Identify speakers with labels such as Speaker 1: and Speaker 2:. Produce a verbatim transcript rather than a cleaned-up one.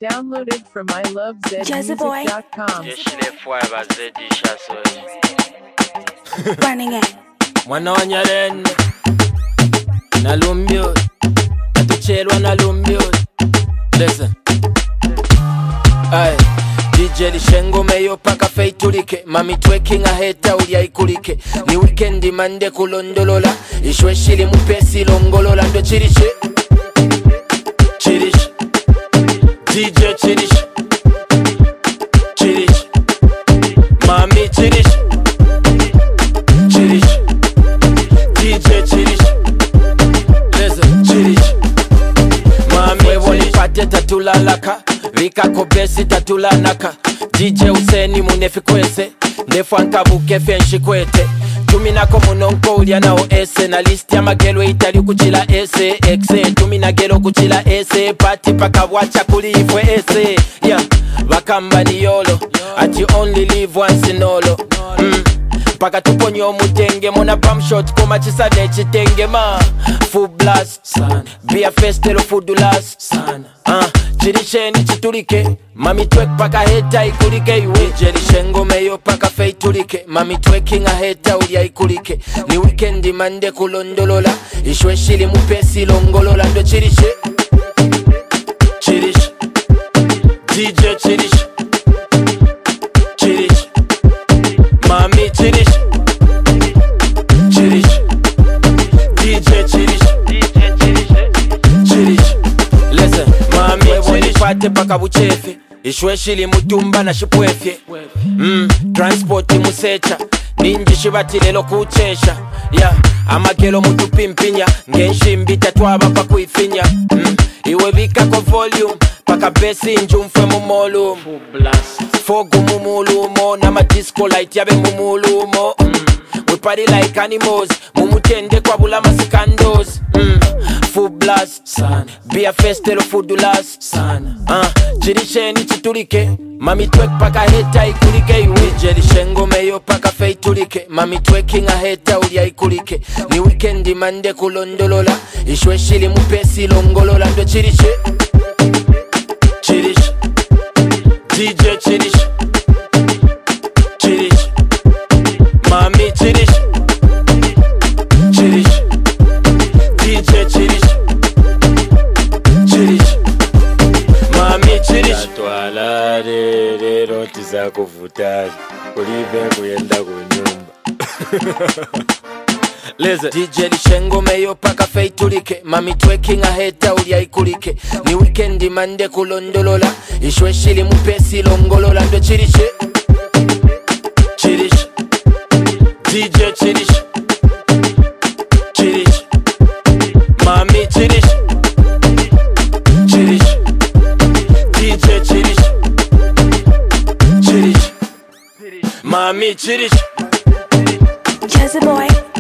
Speaker 1: Downloaded from I love zed music dot com.
Speaker 2: Running it.
Speaker 3: Mwana wa Nyaren na lumbio atuchelwa na lumbio. Listen. Aye. D J Lishengo meyo paka feitulike. Mami twerking aheta uli aikulike. Ni weekendi mande kulondolola. Ishwe shili mupesi longolola ndo chirishe. Chirish D J chirish Chirish Mami chirish Chirish D J chirish Listen chirish Mami wewoli pate tatulalaka Vika kobesi tatulanaka D J useni munefi kwese Nefu ankabuke fenshi kwete Tuminako munonko ulia nao ese Na listi ya magelo itali kuchila ese Exe tumina gelo kuchila ese Pati paka wacha kulifwe ese Yeah, wakamba ni yolo Ati only live once in olo mm. Paka tuponyo mutenge Mona bum shot koma chisane chitenge ma Full blast Be a festero fudulas uh, Chirisheni chitulike Mami twek paka heta ikulike iwe Jelishengo meyo paka feitulike Mami twerking aheta ulia ikulike Ni weekendi mande kulondolola Ishwe shili mupesi longolola ndo chirishe Chirish D J chirish Chirish Mami chirish Chirish D J chirish Chirish Listen Mami chirish Pate paka buchefe Ishwe shili mutumba na shipwefye mm, Transport musecha Ninji shibati lelo kuchesha Yeah, amagelo mutupimpinya Ngenshimbi tatuaba pa kuifinya mm, Iwe vika kwa volume Paka besi njumfwe mumolumo Fogu mumulumo Na ma disco light yabe mumulumo mm, We party like animals Mumutende kwa bula masikandos mm, Full blast Be a festero fudulas uh, Chirisheni chitulike Mami twek paka heta ikulike iwe Jelishengo meyo paka feitulike Mami twerking aheta ulia ikulike Ni weekendi mande kulondolola Ishwe shili mupesi longolola ndo chirishe Chirish D J chirish Chirish Mami chirish Chirish D J chirish Chirish Mami chirish
Speaker 4: Twala re roti za kuvutari Kulive kuyenda kunyumba
Speaker 3: Listen D J Lishengo meyo paka feitulike Mami twerking aheta ulia ikulike Ni weekendi mande kulondolola Ishwe shili mupesi longolola ndo chirishe Chirish D J chirish Chirish Mami chirish Chirish D J chirish Chirish Mami chirish
Speaker 2: Jazzy boy.